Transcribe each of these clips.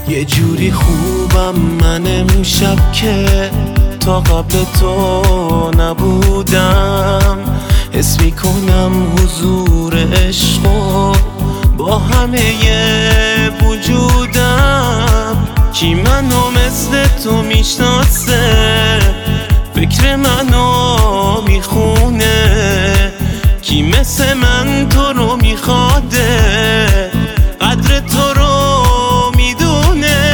یه جوری خوبم من امشب که تا قبل تو نبودم. حس میکنم حضور عشقو با همه وجودم. کی منو مثل تو میشناسه، فکر منو میخونه. کی مثل من تو رو میخواده، قدر تو رو میدونه.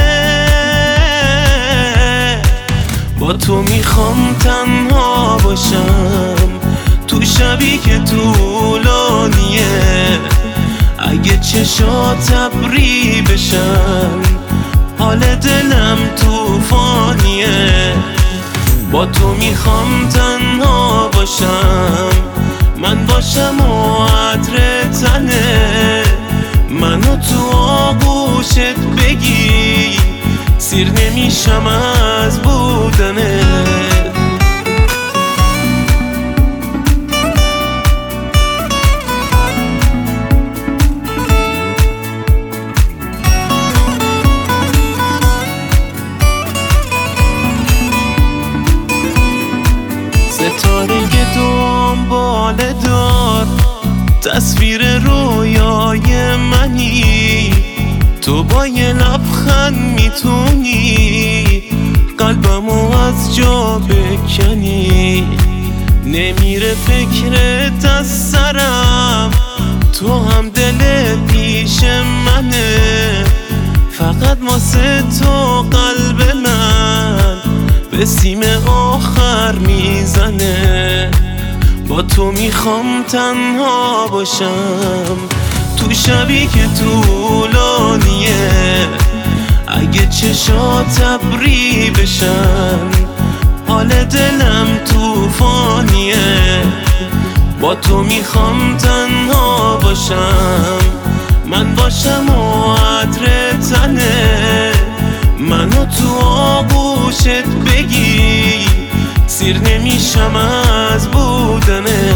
با تو میخوام تنها باشم تو شبی که طولانیه. اگه چشات ابری بشن حال دلم توفانیه. با تو میخوام تنها باشم، من باشم و عطر تنه منو تو آغوشت بگی، سیر نمیشم از بودنه. ستاره دنبال دار، تصویر رویای منی. تو با یه لبخند میتونی قلبمو از جا بکنی. نمیره فکرت از سرم، تو هم دل پیش منه. فقط واسه تو قلب من به سیم آخر میزنه. با تو میخوام تنها باشم تو شبی که طولانیه. اگه چشات ابری بشن حال دلم توفانیه. با تو میخوام تنها باشم، من باشم و عطر تنه منو تو آغوشت بگی، سیر نمیشم از بودنه.